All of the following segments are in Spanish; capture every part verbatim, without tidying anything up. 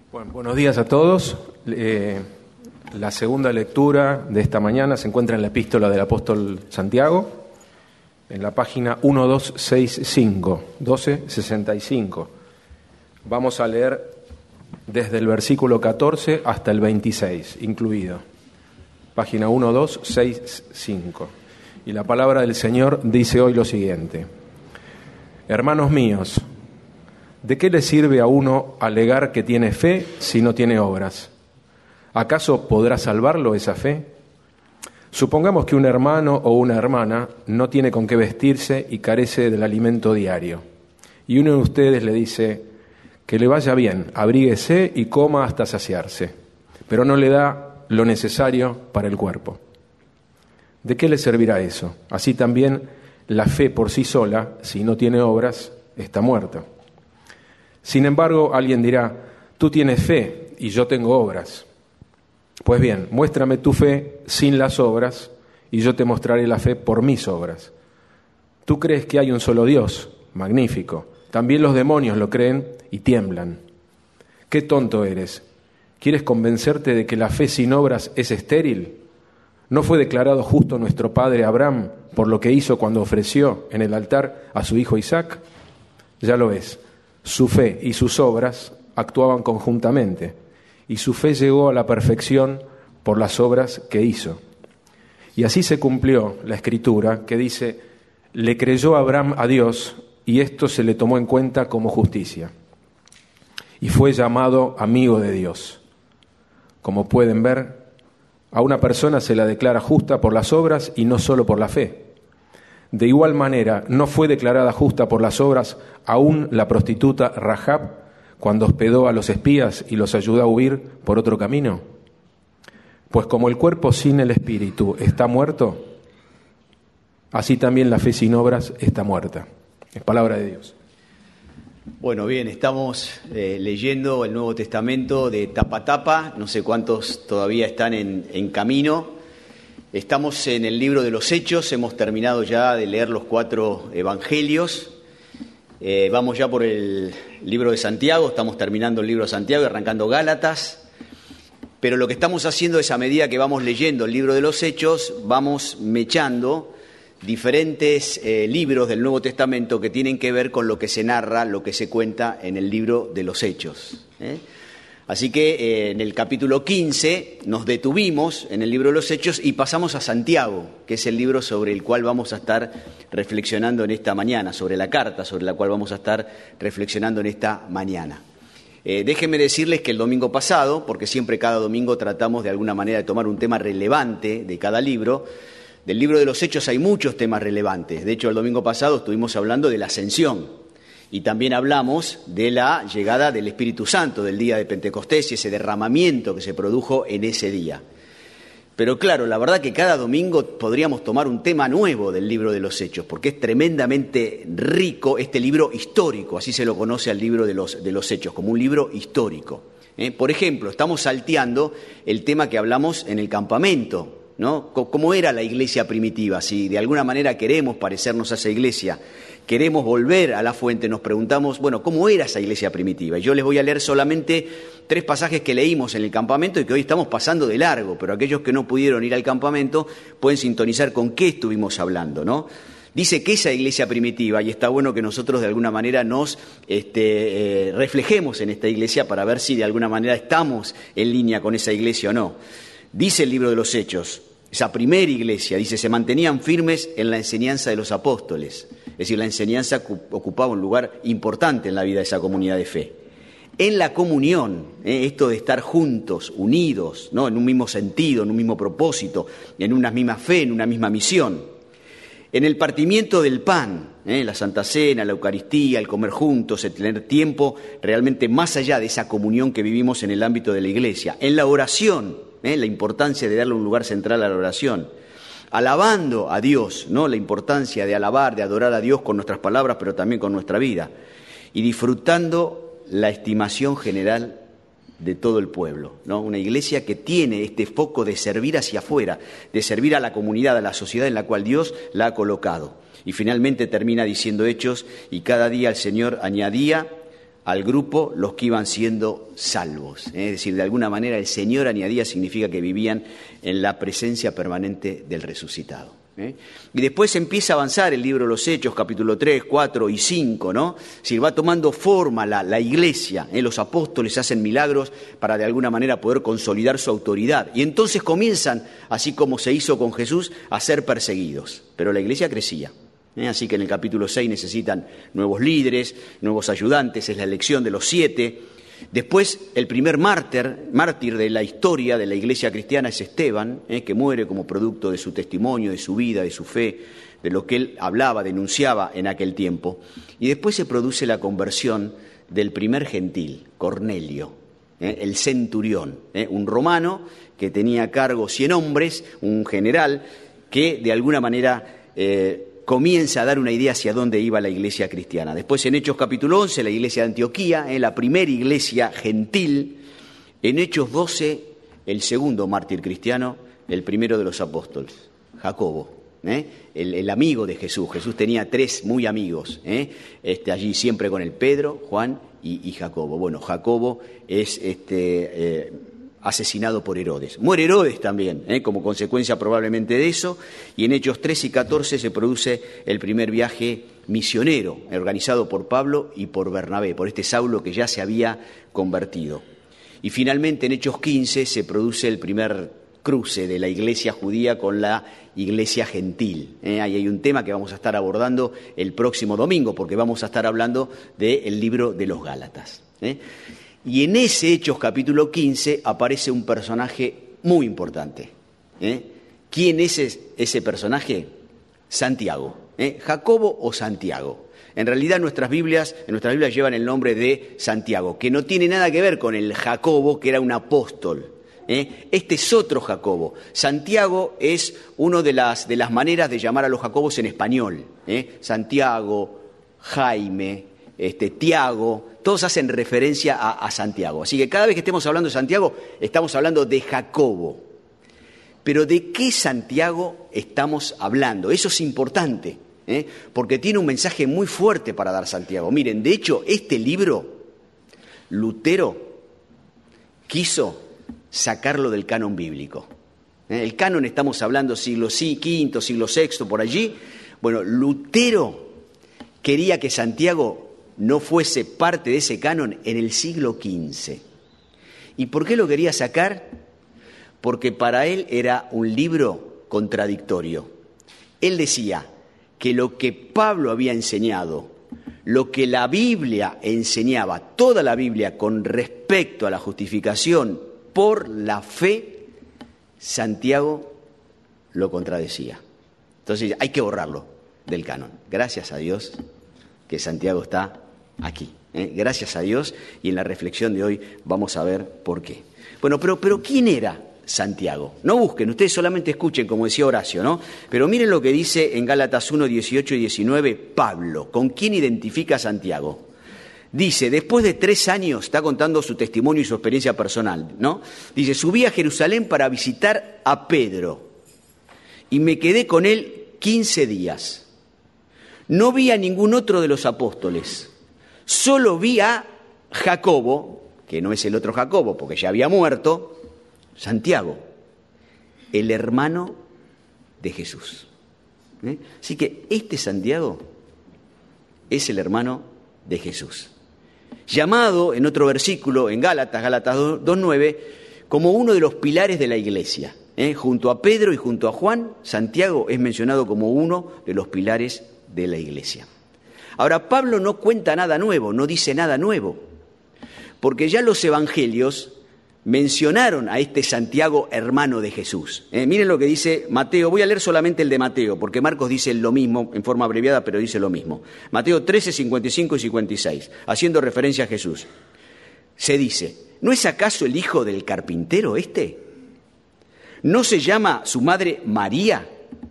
Bueno, buenos días a todos. Eh, la segunda lectura de esta mañana se encuentra en la epístola del apóstol Santiago, en la página doce sesenta y cinco, doce sesenta y cinco. Vamos a leer desde el versículo catorce hasta el veintiséis, incluido. Página doce sesenta y cinco. Y la palabra del Señor dice hoy lo siguiente: Hermanos míos, ¿de qué le sirve a uno alegar que tiene fe si no tiene obras? ¿Acaso podrá salvarlo esa fe? Supongamos que un hermano o una hermana no tiene con qué vestirse y carece del alimento diario. Y uno de ustedes le dice que le vaya bien, abríguese y coma hasta saciarse, pero no le da lo necesario para el cuerpo. ¿De qué le servirá eso? Así también la fe por sí sola, si no tiene obras, está muerta. Sin embargo, alguien dirá: tú tienes fe y yo tengo obras. Pues bien, muéstrame tu fe sin las obras y yo te mostraré la fe por mis obras. Tú crees que hay un solo Dios, magnífico. También los demonios lo creen y tiemblan. ¡Qué tonto eres! ¿Quieres convencerte de que la fe sin obras es estéril? ¿No fue declarado justo nuestro padre Abraham por lo que hizo cuando ofreció en el altar a su hijo Isaac? Ya lo ves. Su fe y sus obras actuaban conjuntamente, y su fe llegó a la perfección por las obras que hizo. Y así se cumplió la Escritura que dice: le creyó Abraham a Dios, y esto se le tomó en cuenta como justicia. Y fue llamado amigo de Dios. Como pueden ver, a una persona se la declara justa por las obras y no solo por la fe. De igual manera, ¿no fue declarada justa por las obras aún la prostituta Rahab cuando hospedó a los espías y los ayudó a huir por otro camino? Pues como el cuerpo sin el espíritu está muerto, así también la fe sin obras está muerta. Es palabra de Dios. Bueno, bien, estamos eh, leyendo el Nuevo Testamento de tapa a tapa. No sé cuántos todavía están en, en camino. Estamos en el libro de los Hechos, hemos terminado ya de leer los cuatro evangelios, eh, vamos ya por el libro de Santiago, estamos terminando el libro de Santiago y arrancando Gálatas, pero lo que estamos haciendo es, a medida que vamos leyendo el libro de los Hechos, vamos mechando diferentes eh, libros del Nuevo Testamento que tienen que ver con lo que se narra, lo que se cuenta en el libro de los Hechos, ¿eh? Así que eh, en el capítulo quince nos detuvimos en el libro de los Hechos y pasamos a Santiago, que es el libro sobre el cual vamos a estar reflexionando en esta mañana, sobre la carta sobre la cual vamos a estar reflexionando en esta mañana. Eh, déjenme decirles que el domingo pasado, porque siempre cada domingo tratamos de alguna manera de tomar un tema relevante de cada libro, del libro de los Hechos hay muchos temas relevantes. De hecho, el domingo pasado estuvimos hablando de la ascensión. Y también hablamos de la llegada del Espíritu Santo, del día de Pentecostés y ese derramamiento que se produjo en ese día. Pero claro, la verdad que cada domingo podríamos tomar un tema nuevo del libro de los Hechos, porque es tremendamente rico este libro histórico, así se lo conoce al libro de los, de los Hechos, como un libro histórico. ¿Eh? Por ejemplo, estamos salteando el tema que hablamos en el campamento, ¿no? ¿Cómo era la iglesia primitiva? Si de alguna manera queremos parecernos a esa iglesia, queremos volver a la fuente, nos preguntamos, bueno, ¿cómo era esa iglesia primitiva? Y yo les voy a leer solamente tres pasajes que leímos en el campamento y que hoy estamos pasando de largo, pero aquellos que no pudieron ir al campamento pueden sintonizar con qué estuvimos hablando, ¿no? Dice que esa iglesia primitiva, y está bueno que nosotros de alguna manera nos este, eh, reflejemos en esta iglesia para ver si de alguna manera estamos en línea con esa iglesia o no. Dice el libro de los Hechos, esa primera iglesia, dice, se mantenían firmes en la enseñanza de los apóstoles. Es decir, la enseñanza ocupaba un lugar importante en la vida de esa comunidad de fe. En la comunión, ¿eh? esto de estar juntos, unidos, ¿no? En un mismo sentido, en un mismo propósito, en una misma fe, en una misma misión. En el partimiento del pan, ¿eh? la Santa Cena, la Eucaristía, el comer juntos, el tener tiempo realmente más allá de esa comunión que vivimos en el ámbito de la iglesia. En la oración, ¿eh? la importancia de darle un lugar central a la oración. Alabando a Dios, ¿no? La importancia de alabar, de adorar a Dios con nuestras palabras, pero también con nuestra vida. Y disfrutando la estimación general de todo el pueblo, ¿no? Una iglesia que tiene este foco de servir hacia afuera, de servir a la comunidad, a la sociedad en la cual Dios la ha colocado. Y finalmente termina diciendo Hechos, y cada día el Señor añadía al grupo los que iban siendo salvos. ¿eh? Es decir, de alguna manera el Señor añadía significa que vivían en la presencia permanente del resucitado. ¿eh? Y después empieza a avanzar el libro de los Hechos, capítulo tres, cuatro y cinco, ¿no? Es decir, va tomando forma la, la iglesia, ¿eh? Los apóstoles hacen milagros para de alguna manera poder consolidar su autoridad. Y entonces comienzan, así como se hizo con Jesús, a ser perseguidos. Pero la iglesia crecía. ¿eh? Así que en el capítulo seis necesitan nuevos líderes, nuevos ayudantes, es la elección de los siete. Después, el primer mártir, mártir de la historia de la iglesia cristiana es Esteban, ¿eh? que muere como producto de su testimonio, de su vida, de su fe, de lo que él hablaba, denunciaba en aquel tiempo. Y después se produce la conversión del primer gentil, Cornelio, ¿eh? el centurión, ¿eh? un romano que tenía a cargo cien hombres, un general que de alguna manera eh, comienza a dar una idea hacia dónde iba la iglesia cristiana. Después en Hechos capítulo once, la iglesia de Antioquía, eh, la primera iglesia gentil. En Hechos doce, el segundo mártir cristiano, el primero de los apóstoles, Jacobo, eh, el, el amigo de Jesús. Jesús tenía tres muy amigos, eh, este, allí siempre con el Pedro, Juan y, y Jacobo. Bueno, Jacobo es este, eh, asesinado por Herodes. Muere Herodes también, ¿eh? como consecuencia probablemente de eso, y en Hechos trece y catorce se produce el primer viaje misionero, organizado por Pablo y por Bernabé, por este Saulo que ya se había convertido. Y finalmente en Hechos quince se produce el primer cruce de la iglesia judía con la iglesia gentil. ¿eh? Ahí hay un tema que vamos a estar abordando el próximo domingo, porque vamos a estar hablando del libro de los Gálatas. ¿eh? Y en ese Hechos capítulo quince aparece un personaje muy importante. ¿eh? ¿Quién es ese personaje? Santiago. ¿eh? ¿Jacobo o Santiago? En realidad nuestras Biblias, en nuestras Biblias llevan el nombre de Santiago, que no tiene nada que ver con el Jacobo, que era un apóstol. ¿eh? Este es otro Jacobo. Santiago es una de las, de las maneras de llamar a los Jacobos en español. ¿eh? Santiago, Jaime, este, Tiago, todos hacen referencia a, a Santiago. Así que cada vez que estemos hablando de Santiago, estamos hablando de Jacobo. Pero ¿de qué Santiago estamos hablando? Eso es importante, ¿eh? porque tiene un mensaje muy fuerte para dar Santiago. Miren, de hecho, este libro, Lutero quiso sacarlo del canon bíblico. ¿eh? El canon, estamos hablando siglo quinto, siglo sexto, por allí. Bueno, Lutero quería que Santiago no fuese parte de ese canon en el siglo quince. ¿Y por qué lo quería sacar? Porque para él era un libro contradictorio. Él decía que lo que Pablo había enseñado, lo que la Biblia enseñaba, toda la Biblia con respecto a la justificación por la fe, Santiago lo contradecía. Entonces hay que borrarlo del canon. Gracias a Dios que Santiago está aquí. ¿eh? Gracias a Dios, y en la reflexión de hoy vamos a ver por qué. Bueno, pero, pero ¿quién era Santiago? No busquen, ustedes solamente escuchen, como decía Horacio, ¿no? Pero miren lo que dice en Gálatas uno, dieciocho y diecinueve Pablo. ¿Con quién identifica a Santiago? Dice, después de tres años, está contando su testimonio y su experiencia personal, ¿no? Dice, subí a Jerusalén para visitar a Pedro y me quedé con él quince días. No vi a ningún otro de los apóstoles. Solo vi a Jacobo, que no es el otro Jacobo porque ya había muerto, Santiago, el hermano de Jesús. ¿Eh? Así que este Santiago es el hermano de Jesús. Llamado en otro versículo, en Gálatas, Gálatas dos nueve, como uno de los pilares de la iglesia. ¿Eh? Junto a Pedro y junto a Juan, Santiago es mencionado como uno de los pilares de la iglesia. Ahora, Pablo no cuenta nada nuevo, no dice nada nuevo, porque ya los evangelios mencionaron a este Santiago, hermano de Jesús. Eh, miren lo que dice Mateo, voy a leer solamente el de Mateo, porque Marcos dice lo mismo, en forma abreviada, pero dice lo mismo. Mateo trece, cincuenta y cinco y cincuenta y seis, haciendo referencia a Jesús. Se dice, ¿no es acaso el hijo del carpintero este? ¿No se llama su madre María?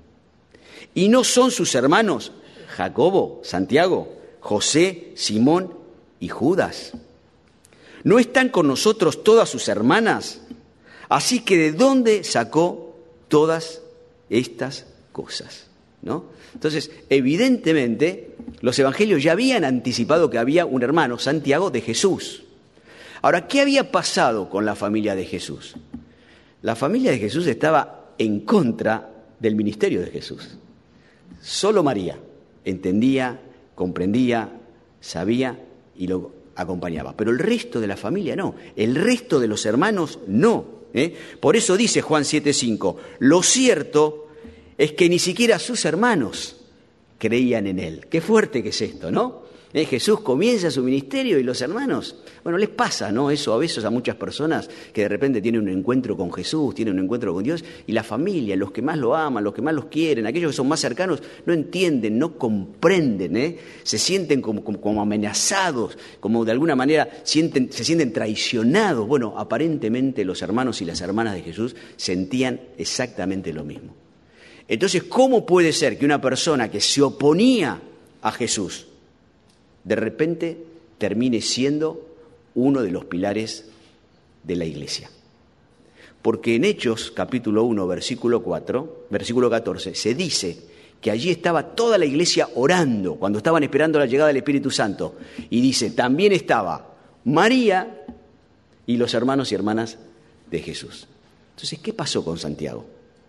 ¿Y no son sus hermanos Jacobo, Santiago, José, Simón y Judas? ¿No están con nosotros todas sus hermanas? Así que ¿de dónde sacó todas estas cosas? ¿no? Entonces, evidentemente, los evangelios ya habían anticipado que había un hermano, Santiago, de Jesús. Ahora, ¿qué había pasado con la familia de Jesús? La familia de Jesús estaba en contra del ministerio de Jesús. Solo María entendía, comprendía, sabía y lo acompañaba. Pero el resto de la familia no. El resto de los hermanos no. ¿eh? Por eso dice Juan siete cinco, lo cierto es que ni siquiera sus hermanos creían en él. Qué fuerte que es esto, ¿no? ¿Eh? Jesús comienza su ministerio y los hermanos, bueno, les pasa, ¿no? Eso a veces a muchas personas que de repente tienen un encuentro con Jesús, tienen un encuentro con Dios, y la familia, los que más lo aman, los que más los quieren, aquellos que son más cercanos, no entienden, no comprenden, ¿eh? Se sienten como, como, como amenazados, como de alguna manera sienten, se sienten traicionados. Bueno, aparentemente los hermanos y las hermanas de Jesús sentían exactamente lo mismo. Entonces, ¿cómo puede ser que una persona que se oponía a Jesús de repente termine siendo uno de los pilares de la iglesia? Porque en Hechos capítulo uno, versículo cuatro, versículo catorce, se dice que allí estaba toda la iglesia orando cuando estaban esperando la llegada del Espíritu Santo. Y dice, también estaba María y los hermanos y hermanas de Jesús. Entonces, ¿qué pasó con Santiago?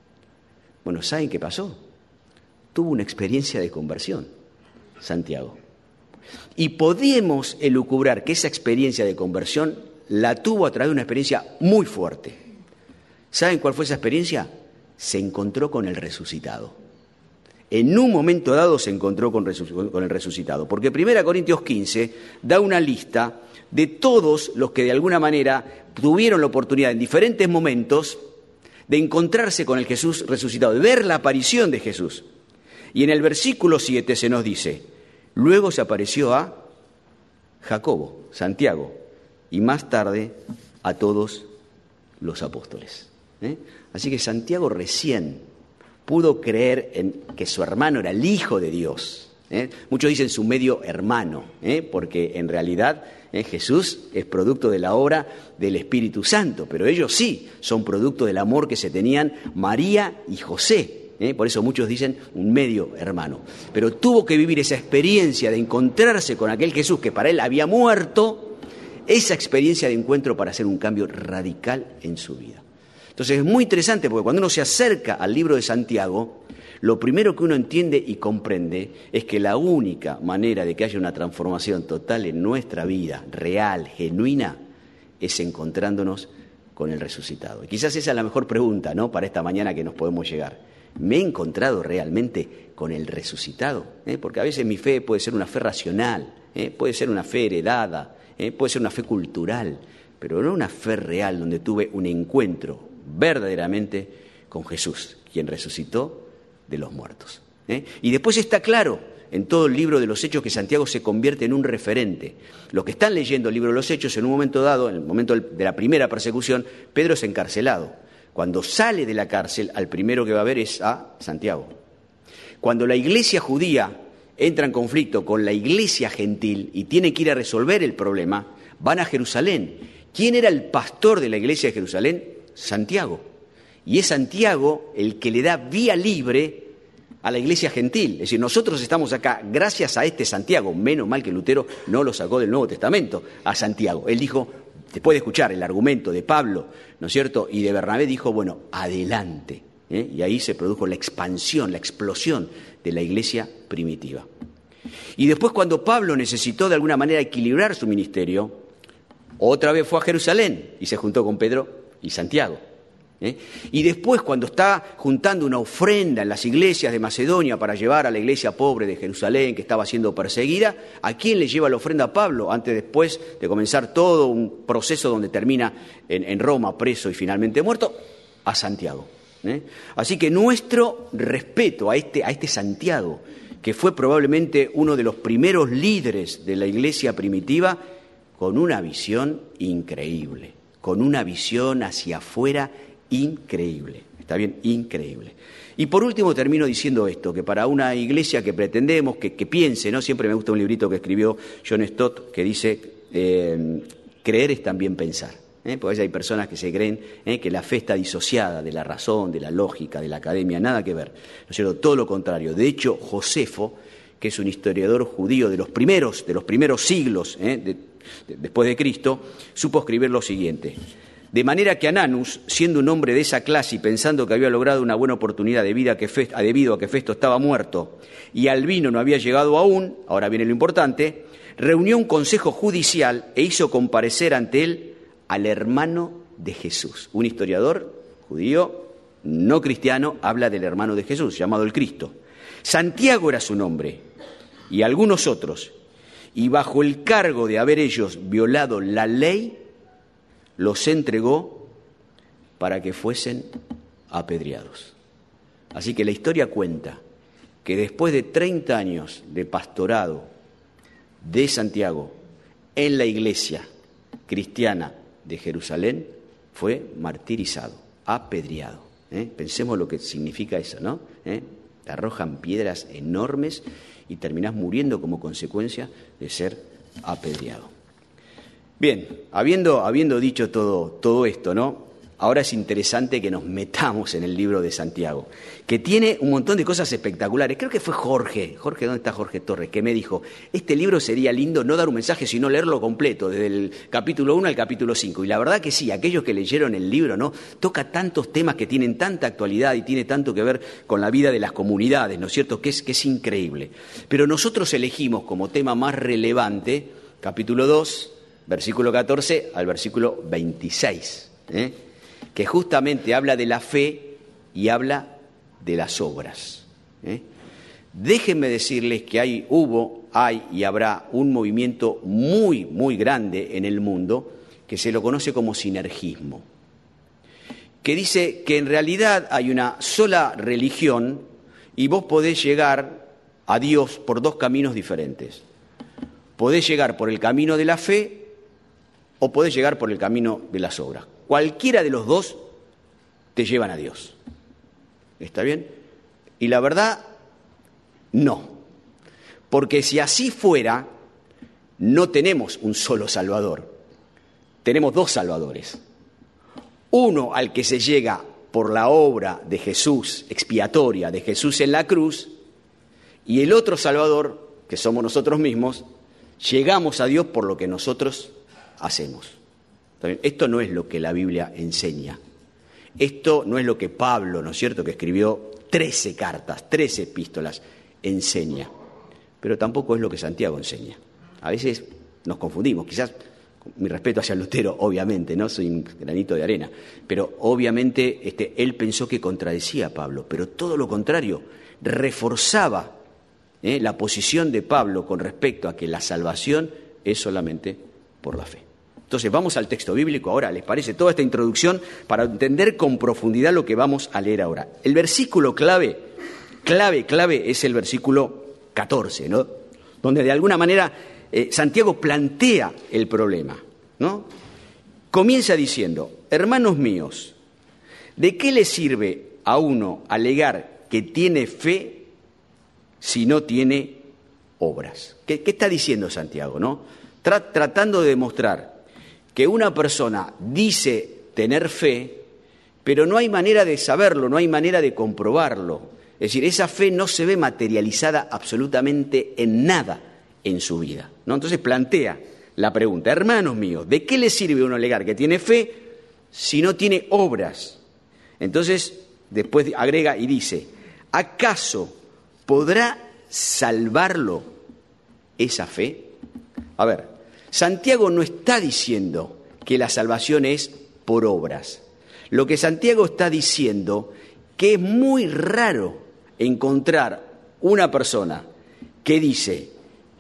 Bueno, ¿saben qué pasó? Tuvo una experiencia de conversión, Santiago. Y podemos elucubrar que esa experiencia de conversión la tuvo a través de una experiencia muy fuerte. ¿Saben cuál fue esa experiencia? Se encontró con el resucitado. En un momento dado se encontró con, resuc- con el resucitado. Porque primera Corintios quince da una lista de todos los que de alguna manera tuvieron la oportunidad en diferentes momentos de encontrarse con el Jesús resucitado, de ver la aparición de Jesús. Y en el versículo siete se nos dice, luego se apareció a Jacobo, Santiago, y más tarde a todos los apóstoles. ¿eh? Así que Santiago recién pudo creer en que su hermano era el Hijo de Dios. ¿eh? Muchos dicen su medio hermano, ¿eh? porque en realidad ¿eh? Jesús es producto de la obra del Espíritu Santo, pero ellos sí son producto del amor que se tenían María y José. ¿Eh? Por eso muchos dicen un medio hermano. Pero tuvo que vivir esa experiencia de encontrarse con aquel Jesús que para él había muerto, esa experiencia de encuentro para hacer un cambio radical en su vida. Entonces es muy interesante porque cuando uno se acerca al libro de Santiago, lo primero que uno entiende y comprende es que la única manera de que haya una transformación total en nuestra vida, real, genuina, es encontrándonos con el resucitado. Y quizás esa es la mejor pregunta, ¿no?, para esta mañana que nos podemos llegar. ¿Me he encontrado realmente con el resucitado? ¿Eh? Porque a veces mi fe puede ser una fe racional, ¿eh? puede ser una fe heredada, ¿eh? puede ser una fe cultural, pero no una fe real donde tuve un encuentro verdaderamente con Jesús, quien resucitó de los muertos. ¿eh? Y después está claro en todo el libro de los Hechos que Santiago se convierte en un referente. Los que están leyendo el libro de los Hechos, en un momento dado, en el momento de la primera persecución, Pedro es encarcelado. Cuando sale de la cárcel, al primero que va a ver es a Santiago. Cuando la iglesia judía entra en conflicto con la iglesia gentil y tiene que ir a resolver el problema, van a Jerusalén. ¿Quién era el pastor de la iglesia de Jerusalén? Santiago. Y es Santiago el que le da vía libre a la iglesia gentil. Es decir, nosotros estamos acá gracias a este Santiago. Menos mal que Lutero no lo sacó del Nuevo Testamento a Santiago. Él dijo, después de escuchar el argumento de Pablo, ¿no es cierto?, y de Bernabé, dijo, bueno, adelante. ¿eh? Y ahí se produjo la expansión, la explosión de la iglesia primitiva. Y después, cuando Pablo necesitó de alguna manera equilibrar su ministerio, otra vez fue a Jerusalén y se juntó con Pedro y Santiago. ¿eh? Y después, cuando está juntando una ofrenda en las iglesias de Macedonia para llevar a la iglesia pobre de Jerusalén que estaba siendo perseguida, ¿a quién le lleva la ofrenda a Pablo? Antes, después de comenzar todo un proceso donde termina en, en Roma preso y finalmente muerto, a Santiago. ¿eh? Así que nuestro respeto a este, a este Santiago, que fue probablemente uno de los primeros líderes de la iglesia primitiva, con una visión increíble, con una visión hacia afuera increíble, ¿está bien? Increíble. Y por último termino diciendo esto, que para una iglesia que pretendemos, que, que piense, ¿no? Siempre me gusta un librito que escribió John Stott que dice, eh, creer es también pensar. ¿eh? Porque hay personas que se creen ¿eh? que la fe está disociada de la razón, de la lógica, de la academia, nada que ver. ¿No es cierto? Todo lo contrario. De hecho, Josefo, que es un historiador judío de los primeros, de los primeros siglos ¿eh? de, de, después de Cristo, supo escribir lo siguiente. De manera que Ananus, siendo un hombre de esa clase y pensando que había logrado una buena oportunidad debido a que Festo, debido a que Festo estaba muerto y Albino no había llegado aún, ahora viene lo importante, reunió un consejo judicial e hizo comparecer ante él al hermano de Jesús. Un historiador judío no cristiano habla del hermano de Jesús, llamado el Cristo. Santiago era su nombre y algunos otros, y bajo el cargo de haber ellos violado la ley, los entregó para que fuesen apedreados. Así que la historia cuenta que después de treinta años de pastorado de Santiago en la iglesia cristiana de Jerusalén, fue martirizado, apedreado. ¿Eh? Pensemos lo que significa eso, ¿no? ¿Eh? Te arrojan piedras enormes y terminás muriendo como consecuencia de ser apedreado. Bien, habiendo, habiendo dicho todo, todo esto, ¿no? Ahora es interesante que nos metamos en el libro de Santiago, que tiene un montón de cosas espectaculares. Creo que fue Jorge, Jorge, ¿dónde está Jorge Torres? Que me dijo, este libro sería lindo no dar un mensaje, sino leerlo completo, desde el capítulo uno al capítulo cinco. Y la verdad que sí, aquellos que leyeron el libro, ¿no? Toca tantos temas que tienen tanta actualidad y tiene tanto que ver con la vida de las comunidades, ¿no es cierto? Que es, que es increíble. Pero nosotros elegimos como tema más relevante, capítulo dos, versículo catorce al versículo veintiséis, ¿eh? que justamente habla de la fe y habla de las obras. ¿eh? Déjenme decirles que hay, hubo, hay y habrá un movimiento muy, muy grande en el mundo que se lo conoce como sinergismo, que dice que en realidad hay una sola religión y vos podés llegar a Dios por dos caminos diferentes. Podés llegar por el camino de la fe o podés llegar por el camino de las obras. Cualquiera de los dos te llevan a Dios. ¿Está bien? Y la verdad, no. Porque si así fuera, no tenemos un solo Salvador. Tenemos dos Salvadores. Uno al que se llega por la obra de Jesús, expiatoria de Jesús en la cruz, y el otro Salvador, que somos nosotros mismos, llegamos a Dios por lo que nosotros hacemos. Esto no es lo que la Biblia enseña. Esto no es lo que Pablo, ¿no es cierto?, que escribió trece cartas, trece epístolas, enseña. Pero tampoco es lo que Santiago enseña. A veces nos confundimos, quizás, mi respeto hacia Lutero, obviamente, no soy un granito de arena, pero obviamente este, él pensó que contradecía a Pablo, pero todo lo contrario, reforzaba ¿eh? la posición de Pablo con respecto a que la salvación es solamente por la fe. Entonces vamos al texto bíblico ahora, ¿les parece? Toda esta introducción para entender con profundidad lo que vamos a leer ahora. El versículo clave, clave, clave es el versículo catorce, ¿no? Donde de alguna manera eh, Santiago plantea el problema, ¿no? Comienza diciendo, hermanos míos, ¿de qué le sirve a uno alegar que tiene fe si no tiene obras? ¿Qué, qué está diciendo Santiago, no? Tra- tratando de demostrar que una persona dice tener fe, pero no hay manera de saberlo, no hay manera de comprobarlo. Es decir, esa fe no se ve materializada absolutamente en nada en su vida, ¿no? Entonces plantea la pregunta, hermanos míos, ¿de qué le sirve a uno alegar que tiene fe si no tiene obras? Entonces, después agrega y dice, ¿acaso podrá salvarlo esa fe? A ver, Santiago no está diciendo que la salvación es por obras. Lo que Santiago está diciendo que es muy raro encontrar una persona que dice,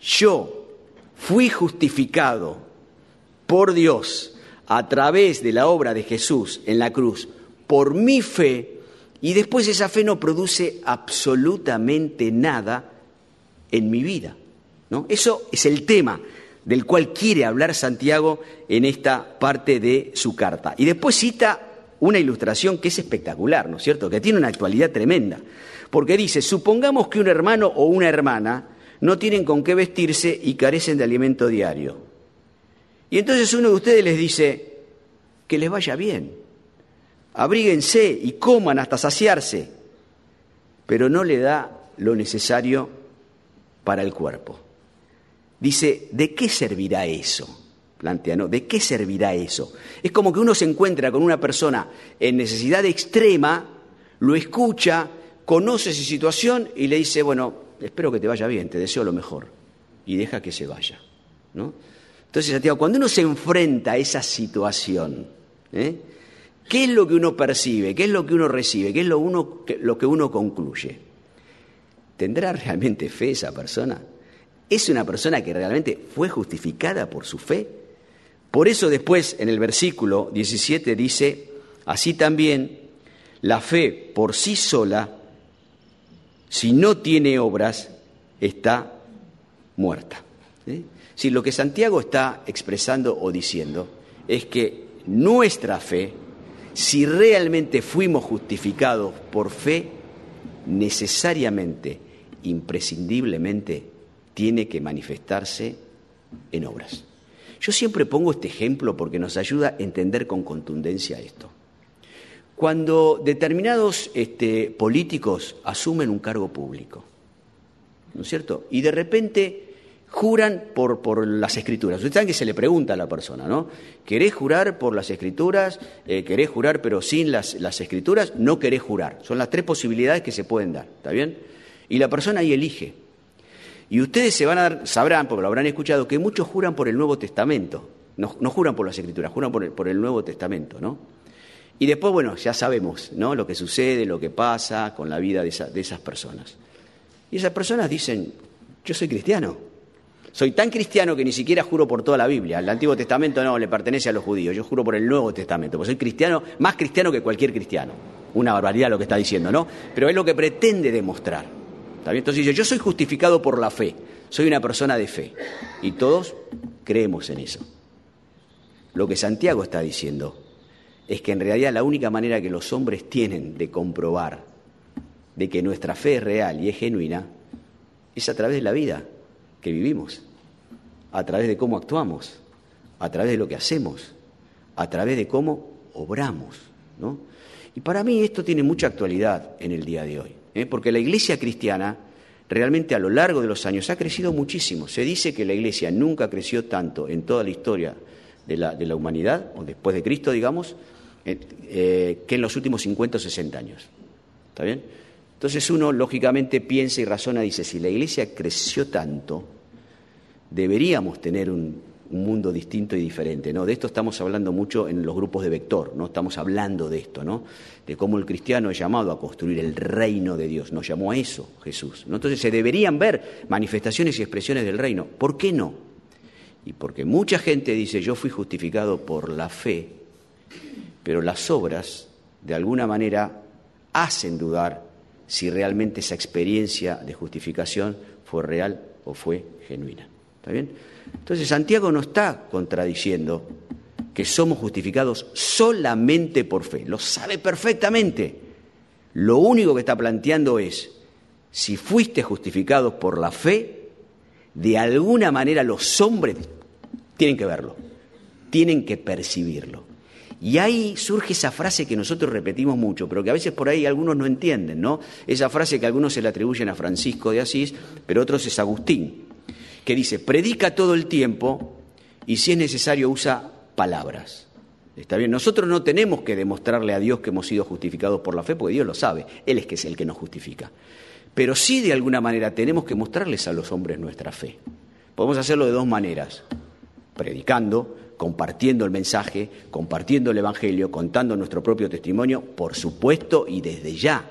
yo fui justificado por Dios a través de la obra de Jesús en la cruz por mi fe, y después esa fe no produce absolutamente nada en mi vida, ¿no? Eso es el tema del cual quiere hablar Santiago en esta parte de su carta. Y después cita una ilustración que es espectacular, ¿no es cierto?, que tiene una actualidad tremenda. Porque dice, supongamos que un hermano o una hermana no tienen con qué vestirse y carecen de alimento diario. Y entonces uno de ustedes les dice, que les vaya bien. Abríguense y coman hasta saciarse, pero no le da lo necesario para el cuerpo. Dice, ¿de qué servirá eso? Plantea, ¿no? ¿De qué servirá eso? Es como que uno se encuentra con una persona en necesidad extrema, lo escucha, conoce su situación y le dice, bueno, espero que te vaya bien, te deseo lo mejor, y deja que se vaya, ¿no? Entonces, Santiago, cuando uno se enfrenta a esa situación, ¿eh? ¿qué es lo que uno percibe? ¿Qué es lo que uno recibe? ¿Qué es lo, uno, lo que uno concluye? ¿Tendrá realmente fe esa persona? ¿Es una persona que realmente fue justificada por su fe? Por eso después, en el versículo diecisiete dice, así también la fe por sí sola, si no tiene obras, está muerta. ¿Sí? Sí, lo que Santiago está expresando o diciendo es que nuestra fe, si realmente fuimos justificados por fe, necesariamente, imprescindiblemente, tiene que manifestarse en obras. Yo siempre pongo este ejemplo porque nos ayuda a entender con contundencia esto. Cuando determinados este, políticos asumen un cargo público, ¿no es cierto? Y de repente juran por, por las Escrituras. Ustedes saben que se le pregunta a la persona, ¿no? ¿Querés jurar por las Escrituras? Eh, ¿Querés jurar pero sin las, las Escrituras? No querés jurar. Son las tres posibilidades que se pueden dar, ¿está bien? Y la persona ahí elige. Y ustedes se van a dar, sabrán, porque lo habrán escuchado, que muchos juran por el Nuevo Testamento. No, no juran por las Escrituras, juran por el, por el Nuevo Testamento, ¿no? Y después, bueno, ya sabemos, ¿no? Lo que sucede, lo que pasa con la vida de, esa, de esas personas. Y esas personas dicen, yo soy cristiano. Soy tan cristiano que ni siquiera juro por toda la Biblia. El Antiguo Testamento no le pertenece a los judíos. Yo juro por el Nuevo Testamento, porque soy cristiano, más cristiano que cualquier cristiano. Una barbaridad lo que está diciendo, ¿no? Pero es lo que pretende demostrar. ¿Está bien? Entonces dice, yo soy justificado por la fe. Soy una persona de fe. Y todos creemos en eso. Lo que Santiago está diciendo es que en realidad la única manera que los hombres tienen de comprobar de que nuestra fe es real y es genuina es a través de la vida que vivimos, a través de cómo actuamos, a través de lo que hacemos, a través de cómo obramos, ¿no? Y para mí esto tiene mucha actualidad en el día de hoy, ¿eh? Porque la iglesia cristiana realmente a lo largo de los años ha crecido muchísimo. Se dice que la iglesia nunca creció tanto en toda la historia de la, de la humanidad, o después de Cristo, digamos, eh, eh, que en los últimos cincuenta o sesenta años. ¿Está bien? Entonces uno, lógicamente, piensa y razona, dice, si la iglesia creció tanto, deberíamos tener un, un mundo distinto y diferente, ¿no? De esto estamos hablando mucho en los grupos de Vector, ¿no? Estamos hablando de esto, ¿no? De cómo el cristiano es llamado a construir el reino de Dios. Nos llamó a eso Jesús, ¿no? Entonces se deberían ver manifestaciones y expresiones del reino. ¿Por qué no? Y porque mucha gente dice, yo fui justificado por la fe, pero las obras, de alguna manera, hacen dudar si realmente esa experiencia de justificación fue real o fue genuina. ¿Está bien? Entonces Santiago no está contradiciendo que somos justificados solamente por fe. Lo sabe perfectamente. Lo único que está planteando es, si fuiste justificados por la fe, de alguna manera los hombres tienen que verlo, tienen que percibirlo. Y ahí surge esa frase que nosotros repetimos mucho, pero que a veces por ahí algunos no entienden, ¿no? Esa frase que algunos se la atribuyen a Francisco de Asís, pero otros es Agustín, que dice, predica todo el tiempo y si es necesario usa palabras. ¿Está bien? Nosotros no tenemos que demostrarle a Dios que hemos sido justificados por la fe, porque Dios lo sabe, Él es que es el que nos justifica. Pero sí, de alguna manera, tenemos que mostrarles a los hombres nuestra fe. Podemos hacerlo de dos maneras, predicando, compartiendo el mensaje, compartiendo el Evangelio, contando nuestro propio testimonio, por supuesto, y desde ya,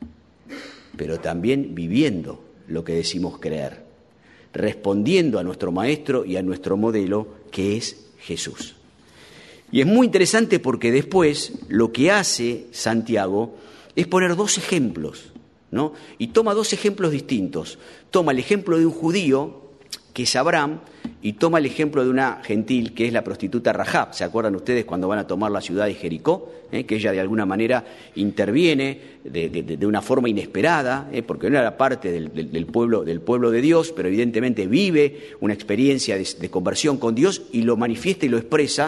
pero también viviendo lo que decimos creer, respondiendo a nuestro Maestro y a nuestro modelo, que es Jesús. Y es muy interesante porque después lo que hace Santiago es poner dos ejemplos, ¿no? Y toma dos ejemplos distintos. Toma el ejemplo de un judío, que es Abraham, y toma el ejemplo de una gentil, que es la prostituta Rahab. ¿Se acuerdan ustedes cuando van a tomar la ciudad de Jericó? ¿Eh? Que ella de alguna manera interviene de, de, de una forma inesperada, ¿eh? Porque no era parte del, del, del, pueblo, del pueblo de Dios, pero evidentemente vive una experiencia de, de conversión con Dios y lo manifiesta y lo expresa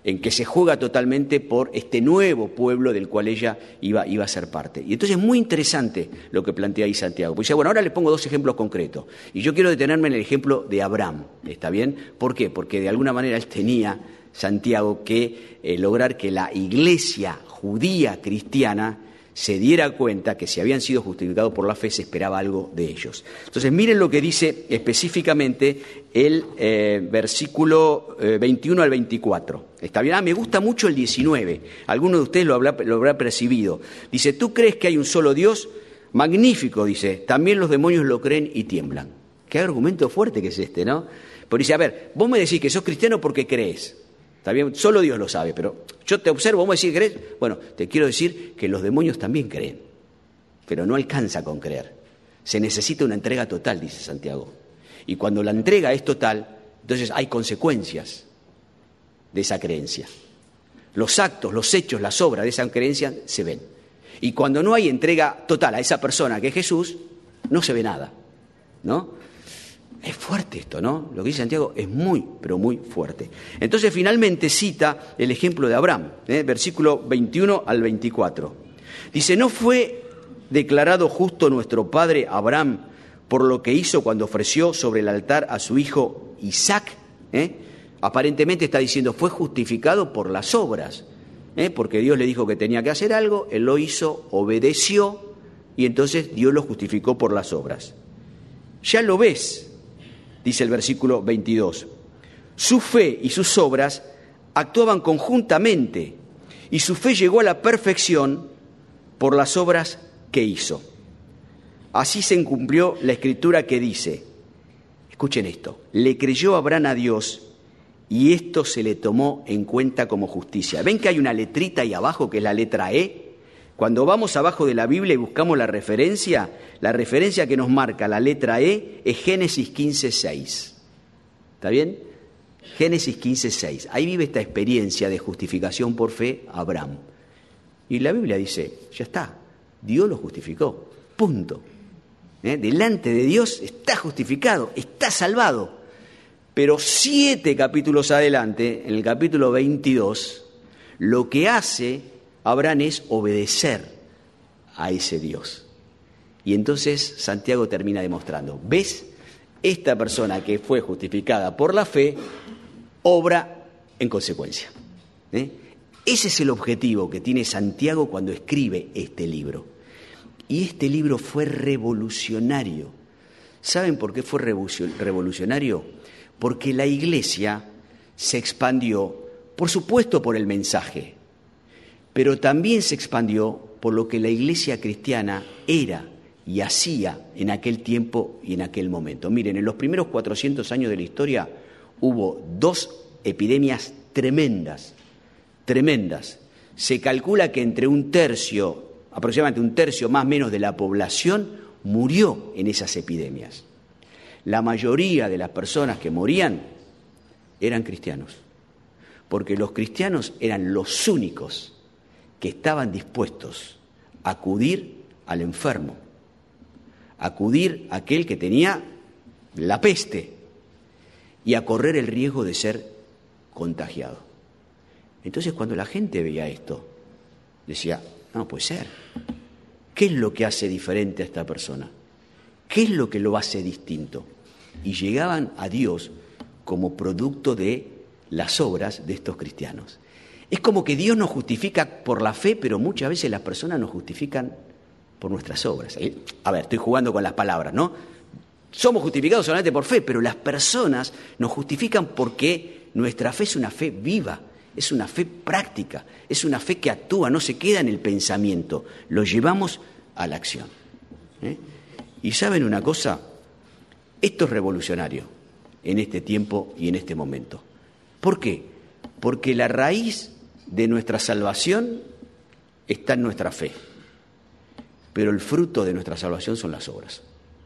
en que se juega totalmente por este nuevo pueblo del cual ella iba, iba a ser parte. Y entonces es muy interesante lo que plantea ahí Santiago. Pues dice, bueno, ahora les pongo dos ejemplos concretos. Y yo quiero detenerme en el ejemplo de Abraham, ¿está bien? ¿Por qué? Porque de alguna manera él tenía, Santiago, que eh, lograr que la iglesia judía cristiana se diera cuenta que si habían sido justificados por la fe se esperaba algo de ellos. Entonces miren lo que dice específicamente el eh, versículo eh, veintiuno al veinticuatro. ¿Está bien? Ah, me gusta mucho el diecinueve. Alguno de ustedes lo habrá, lo habrá percibido. Dice, ¿tú crees que hay un solo Dios? Magnífico, dice. También los demonios lo creen y tiemblan. Qué argumento fuerte que es este, ¿no? Pero dice, a ver, vos me decís que sos cristiano porque crees. ¿Está bien? Solo Dios lo sabe, pero yo te observo, vos me decís que crees. Bueno, te quiero decir que los demonios también creen, pero no alcanza con creer. Se necesita una entrega total, dice Santiago. Y cuando la entrega es total, entonces hay consecuencias de esa creencia. Los actos, los hechos, las obras de esa creencia se ven. Y cuando no hay entrega total a esa persona que es Jesús, no se ve nada, ¿no? Es fuerte esto, ¿no? Lo que dice Santiago es muy, pero muy fuerte. Entonces, finalmente cita el ejemplo de Abraham, ¿eh? Versículo veintiuno al veinticuatro. Dice, ¿no fue declarado justo nuestro padre Abraham por lo que hizo cuando ofreció sobre el altar a su hijo Isaac? ¿Eh? Aparentemente está diciendo, fue justificado por las obras, ¿eh? Porque Dios le dijo que tenía que hacer algo, él lo hizo, obedeció, y entonces Dios lo justificó por las obras. Ya lo ves, dice el versículo veintidós, su fe y sus obras actuaban conjuntamente y su fe llegó a la perfección por las obras que hizo. Así se cumplió la escritura que dice, escuchen esto, le creyó Abraham a Dios y esto se le tomó en cuenta como justicia. ¿Ven que hay una letrita ahí abajo que es la letra E? Cuando vamos abajo de la Biblia y buscamos la referencia, la referencia que nos marca la letra E es Génesis quince seis. ¿Está bien? Génesis quince seis. Ahí vive esta experiencia de justificación por fe Abraham. Y la Biblia dice, ya está, Dios lo justificó, punto. ¿Eh? Delante de Dios está justificado, está salvado. Pero siete capítulos adelante, en el capítulo veintidós, lo que hace Abraham es obedecer a ese Dios. Y entonces Santiago termina demostrando, ¿ves? Esta persona que fue justificada por la fe, obra en consecuencia. ¿Eh? Ese es el objetivo que tiene Santiago cuando escribe este libro. Y este libro fue revolucionario. ¿Saben por qué fue revolucionario? Porque la iglesia se expandió, por supuesto, por el mensaje, pero también se expandió por lo que la iglesia cristiana era y hacía en aquel tiempo y en aquel momento. Miren, en los primeros cuatrocientos años de la historia hubo dos epidemias tremendas, tremendas. Se calcula que entre un tercio, aproximadamente un tercio más o menos de la población murió en esas epidemias. La mayoría de las personas que morían eran cristianos, porque los cristianos eran los únicos que estaban dispuestos a acudir al enfermo, a acudir a aquel que tenía la peste y a correr el riesgo de ser contagiado. Entonces, cuando la gente veía esto, decía, no puede ser. ¿Qué es lo que hace diferente a esta persona? ¿Qué es lo que lo hace distinto? Y llegaban a Dios como producto de las obras de estos cristianos. Es como que Dios nos justifica por la fe, pero muchas veces las personas nos justifican por nuestras obras. A ver, estoy jugando con las palabras, ¿no? Somos justificados solamente por fe, pero las personas nos justifican porque nuestra fe es una fe viva, es una fe práctica, es una fe que actúa, no se queda en el pensamiento, lo llevamos a la acción. ¿Eh? Y ¿saben una cosa? Esto es revolucionario en este tiempo y en este momento. ¿Por qué? Porque la raíz de nuestra salvación está en nuestra fe, pero el fruto de nuestra salvación son las obras.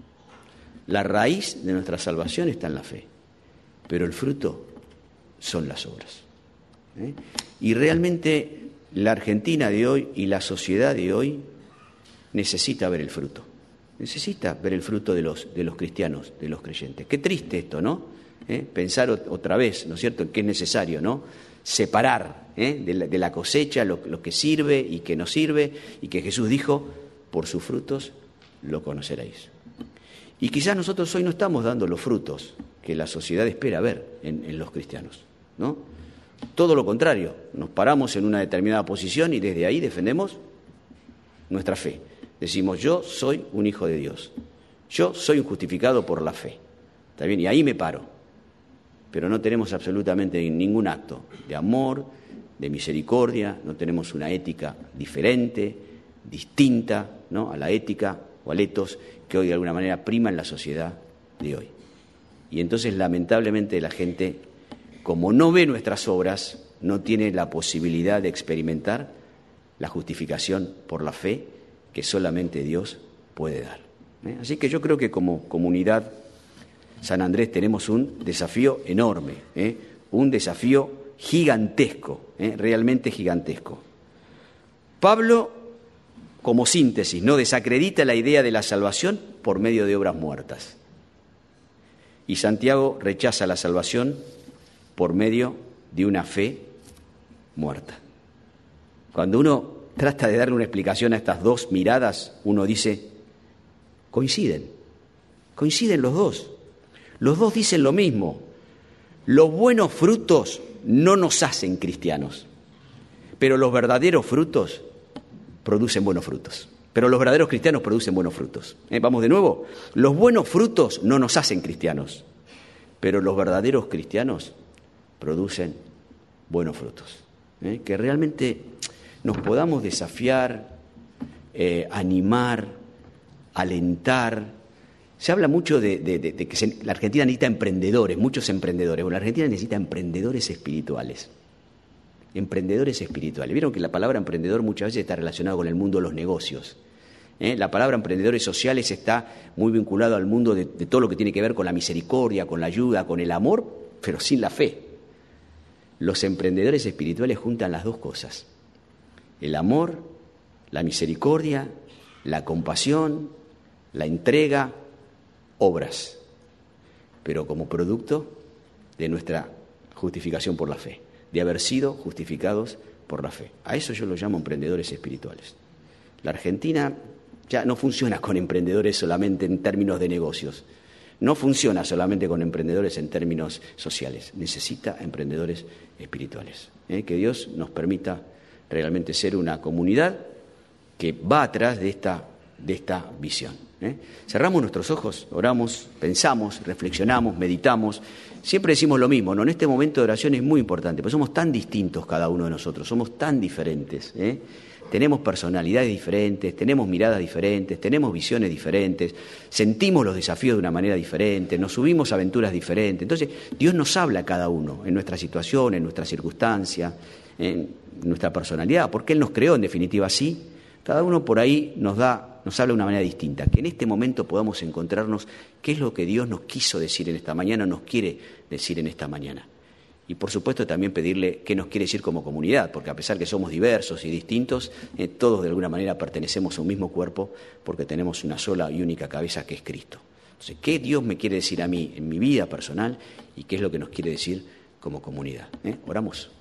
La raíz de nuestra salvación está en la fe, pero el fruto son las obras. ¿Eh? Y realmente la Argentina de hoy y la sociedad de hoy necesita ver el fruto. Necesita ver el fruto de los, de los cristianos, de los creyentes. Qué triste esto, ¿no? ¿Eh? Pensar otra vez, ¿no es cierto?, en que es necesario, ¿no?, separar ¿eh? de, la, de la cosecha lo, lo que sirve y que no sirve, y que Jesús dijo, por sus frutos lo conoceréis. Y quizás nosotros hoy no estamos dando los frutos que la sociedad espera ver en, en los cristianos, ¿no? Todo lo contrario, nos paramos en una determinada posición y desde ahí defendemos nuestra fe. Decimos, yo soy un hijo de Dios, yo soy un justificado por la fe, ¿está bien? Y ahí me paro, pero no tenemos absolutamente ningún acto de amor, de misericordia, no tenemos una ética diferente, distinta, ¿no? a la ética o al etos que hoy de alguna manera prima en la sociedad de hoy. Y entonces lamentablemente la gente, como no ve nuestras obras, no tiene la posibilidad de experimentar la justificación por la fe que solamente Dios puede dar. ¿Eh? Así que yo creo que como comunidad San Andrés tenemos un desafío enorme, ¿eh? un desafío gigantesco, ¿eh? realmente gigantesco. Pablo, como síntesis, no desacredita la idea de la salvación por medio de obras muertas. Y Santiago rechaza la salvación por medio de una fe muerta. Cuando uno trata de darle una explicación a estas dos miradas, uno dice, coinciden, coinciden los dos. Los dos dicen lo mismo. Los buenos frutos no nos hacen cristianos, pero los verdaderos frutos producen buenos frutos. Pero los verdaderos cristianos producen buenos frutos. ¿Eh? Vamos de nuevo. Los buenos frutos no nos hacen cristianos, pero los verdaderos cristianos producen buenos frutos. ¿Eh? Que realmente nos podamos desafiar, eh, animar, alentar. Se habla mucho de, de, de, de que se, la Argentina necesita emprendedores, muchos emprendedores. Bueno, la Argentina necesita emprendedores espirituales. Emprendedores espirituales. Vieron que la palabra emprendedor muchas veces está relacionada con el mundo de los negocios. ¿Eh? La palabra emprendedores sociales está muy vinculado al mundo de, de todo lo que tiene que ver con la misericordia, con la ayuda, con el amor, pero sin la fe. Los emprendedores espirituales juntan las dos cosas. El amor, la misericordia, la compasión, la entrega, obras, pero como producto de nuestra justificación por la fe, de haber sido justificados por la fe. A eso yo lo llamo emprendedores espirituales. La Argentina ya no funciona con emprendedores solamente en términos de negocios, no funciona solamente con emprendedores en términos sociales, necesita emprendedores espirituales. ¿Eh? Que Dios nos permita realmente ser una comunidad que va atrás de esta, de esta visión. ¿Eh? Cerramos nuestros ojos, oramos, pensamos, reflexionamos, meditamos. Siempre decimos lo mismo, ¿no? En este momento de oración es muy importante, porque somos tan distintos cada uno de nosotros, somos tan diferentes, ¿eh? Tenemos personalidades diferentes, tenemos miradas diferentes, tenemos visiones diferentes, sentimos los desafíos de una manera diferente, nos subimos a aventuras diferentes. Entonces, Dios nos habla a cada uno, en nuestra situación, en nuestra circunstancia, en nuestra personalidad, porque Él nos creó en definitiva así. Cada uno por ahí nos da, nos habla de una manera distinta, que en este momento podamos encontrarnos qué es lo que Dios nos quiso decir en esta mañana, nos quiere decir en esta mañana. Y por supuesto también pedirle qué nos quiere decir como comunidad, porque a pesar que somos diversos y distintos, eh, todos de alguna manera pertenecemos a un mismo cuerpo, porque tenemos una sola y única cabeza que es Cristo. Entonces, ¿qué Dios me quiere decir a mí en mi vida personal y qué es lo que nos quiere decir como comunidad? ¿Eh? Oramos.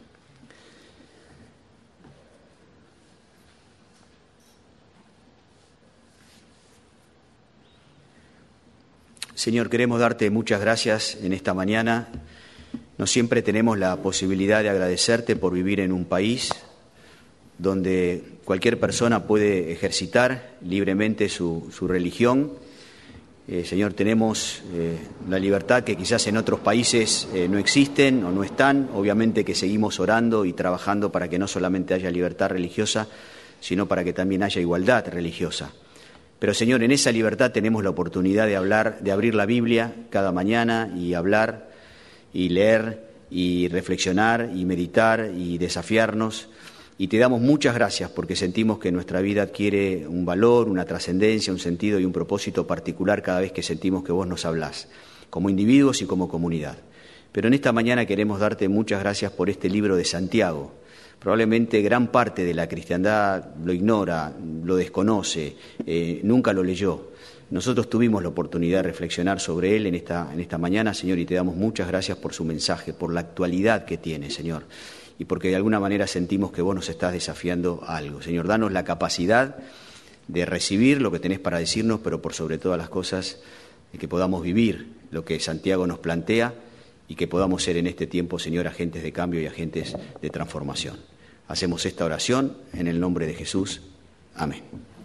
Señor, queremos darte muchas gracias en esta mañana. No siempre tenemos la posibilidad de agradecerte por vivir en un país donde cualquier persona puede ejercitar libremente su, su religión. Eh, Señor, tenemos eh, la libertad que quizás en otros países eh, no existen o no están. Obviamente que seguimos orando y trabajando para que no solamente haya libertad religiosa, sino para que también haya igualdad religiosa. Pero, Señor, en esa libertad tenemos la oportunidad de hablar, de abrir la Biblia cada mañana y hablar y leer y reflexionar y meditar y desafiarnos. Y te damos muchas gracias porque sentimos que nuestra vida adquiere un valor, una trascendencia, un sentido y un propósito particular cada vez que sentimos que vos nos hablás, como individuos y como comunidad. Pero en esta mañana queremos darte muchas gracias por este libro de Santiago. Probablemente gran parte de la cristiandad lo ignora, lo desconoce, eh, nunca lo leyó. Nosotros tuvimos la oportunidad de reflexionar sobre él en esta, en esta mañana, Señor, y te damos muchas gracias por su mensaje, por la actualidad que tiene, Señor. y porque de alguna manera sentimos que vos nos estás desafiando a algo. Señor, danos la capacidad de recibir lo que tenés para decirnos, pero por sobre todas las cosas, de que podamos vivir lo que Santiago nos plantea y que podamos ser en este tiempo, Señor, agentes de cambio y agentes de transformación. Hacemos esta oración en el nombre de Jesús. Amén.